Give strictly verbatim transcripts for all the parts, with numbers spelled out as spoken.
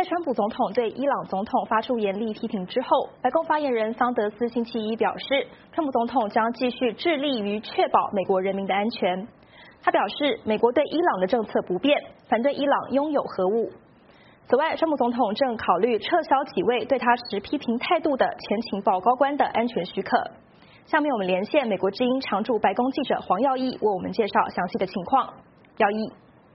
川普总统对伊朗总统发出严厉批评之后，白宫发言人桑德斯星期一表示，川普总统将继续致力于确保美国人民的安全。他表示，美国对伊朗的政策不变，反对伊朗拥有核武。此外，川普总统正考虑撤销几位对他持批评态度的前情报高官的安全许可。下面我们连线美国之音常驻白宫记者黄耀义，为我们介绍详细的情况。耀义。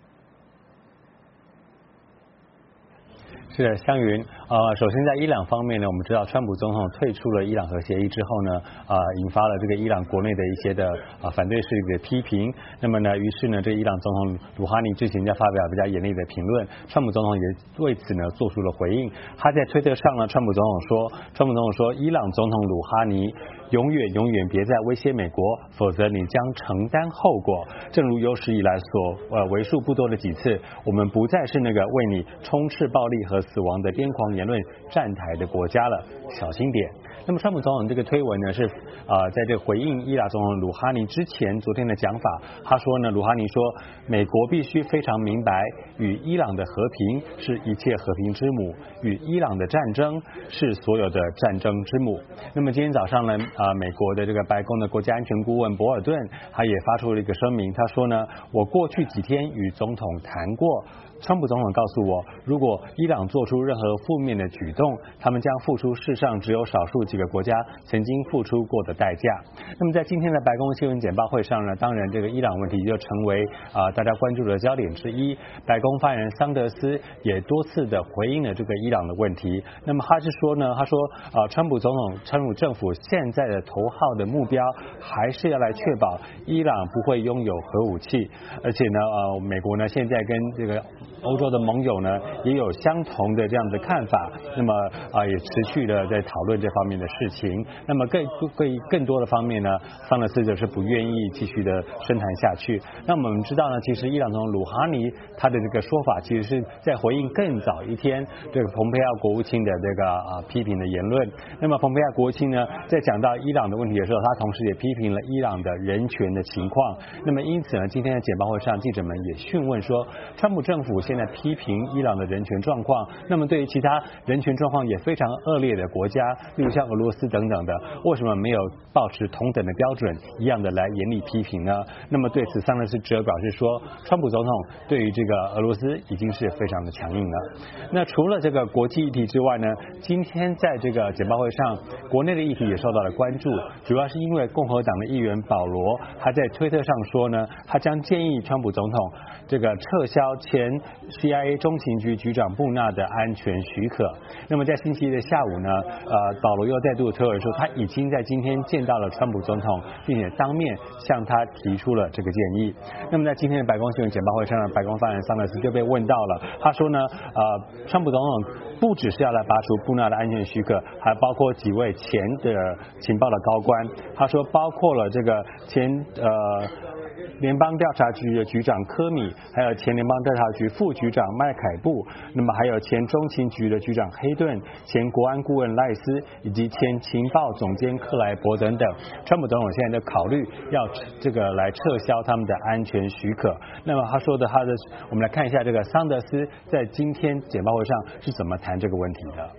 是的，湘云，呃，首先在伊朗方面呢，我们知道川普总统退出了伊朗核协议之后呢，啊、呃，引发了这个伊朗国内的一些的啊、呃、反对势力的批评。那么呢，于是呢，这伊朗总统鲁哈尼之前就发表比较严厉的评论，川普总统也为此呢做出了回应。他在推特上呢，川普总统说，川普总统说，伊朗总统鲁哈尼永远永远别再威胁美国，否则你将承担后果。正如有史以来所呃为数不多的几次，我们不再是那个为你充斥暴力和死亡的癫狂言论站台的国家了，小心点。那么川普总统这个推文呢是呃在这个回应伊朗总统鲁哈尼之前昨天的讲法，他说呢，鲁哈尼说美国必须非常明白，与伊朗的和平是一切和平之母，与伊朗的战争是所有的战争之母。那么今天早上呢，呃美国的这个白宫的国家安全顾问博尔顿他也发出了一个声明，他说呢，我过去几天与总统谈过。川普总统告诉我，如果伊朗做出任何负面的举动，他们将付出世上只有少数几个国家曾经付出过的代价。那么在今天的白宫新闻简报会上呢，当然这个伊朗问题就成为啊、呃、大家关注的焦点之一。白宫发言人桑德斯也多次的回应了这个伊朗的问题。那么他是说呢，他说啊、呃，川普总统、川普政府现在的头号的目标还是要来确保伊朗不会拥有核武器，而且呢，呃，美国呢现在跟这个欧洲的盟友呢也有相同的这样的看法，那么啊、呃、也持续的在讨论这方面的事情。那么更更更多的方面呢，桑德斯就是不愿意继续的深谈下去。那么我们知道呢，其实伊朗总统鲁哈尼他的这个说法，其实是在回应更早一天这个蓬佩奥国务卿的这个啊、呃、批评的言论。那么蓬佩奥国务卿呢，在讲到伊朗的问题的时候，他同时也批评了伊朗的人权的情况。那么因此呢，今天的简报会上，记者们也讯问说，川普政府现在批评伊朗的人权状况，那么对于其他人权状况也非常恶劣的国家，例如像俄罗斯等等的，为什么没有抱持同等的标准一样的来严厉批评呢？那么对此，桑德斯则表示说，川普总统对于这个俄罗斯已经是非常的强硬了。那除了这个国际议题之外呢，今天在这个简报会上，国内的议题也受到了关注，主要是因为共和党的议员保罗他在推特上说呢，他将建议川普总统这个撤销前 C I A 中情局局长布纳的安全许可。那么在星期一的下午呢，呃，保罗又再度推文说，他已经在今天见到了川普总统，并且当面向他提出了这个建议。那么在今天的白宫新闻简报会上呢，白宫发言人桑德斯就被问到了，他说呢，呃，川普总统不只是要来拔除布纳的安全许可，还包括几位前的情报的高官。他说包括了这个前呃联邦调查局的局长科米，还有前联邦调查局副局长麦凯布，那么还有前中情局的局长黑顿，前国安顾问赖斯，以及前情报总监克莱伯等等。川普总统现在在考虑要这个来撤销他们的安全许可。那么他说的，他的我们来看一下这个桑德斯在今天简报会上是怎么谈这个问题的。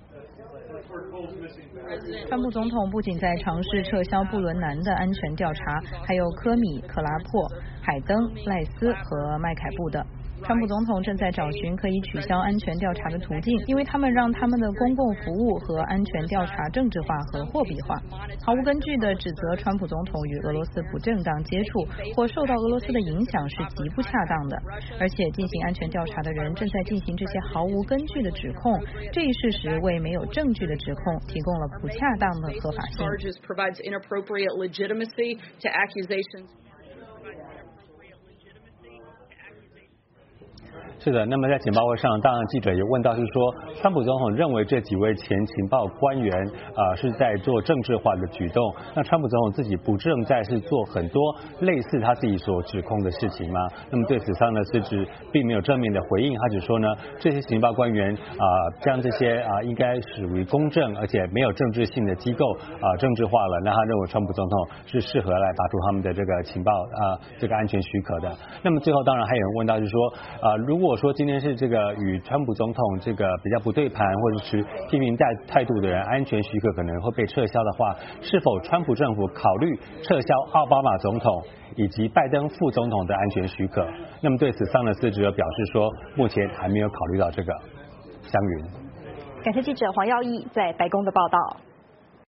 川普总统不仅在尝试撤销布伦南的安全调查，还有科米、克拉珀、海登、赖斯和麦凯布的。川普总统正在找寻可以取消安全调查的途径，因为他们让他们的公共服务和安全调查政治化和货币化，毫无根据地指责川普总统与俄罗斯不正当接触或受到俄罗斯的影响是极不恰当的，而且进行安全调查的人正在进行这些毫无根据的指控，这一事实为没有证据的指控提供了不恰当的合法性。 是的，那么在简报会上，当然记者也问到，就是说，川普总统认为这几位前情报官员啊、呃、是在做政治化的举动，那川普总统自己不正在是做很多类似他自己所指控的事情吗？那么对此上呢，是指并没有正面的回应，他只说呢，这些情报官员啊、呃、将这些啊、呃、应该属于公正而且没有政治性的机构啊、呃、政治化了，那他认为川普总统是适合来拔除他们的这个情报啊、呃、这个安全许可的。那么最后当然还有人问到，就是说啊、呃、如果说今天是这个与川普总统这个比较不对盘，或者是批评态态度的人，安全许可可能会被撤销的话，是否川普政府考虑撤销奥巴马总统以及拜登副总统的安全许可？那么对此，桑德斯只有表示说，目前还没有考虑到这个。湘云， 感谢记者黄耀义在白宫的报道。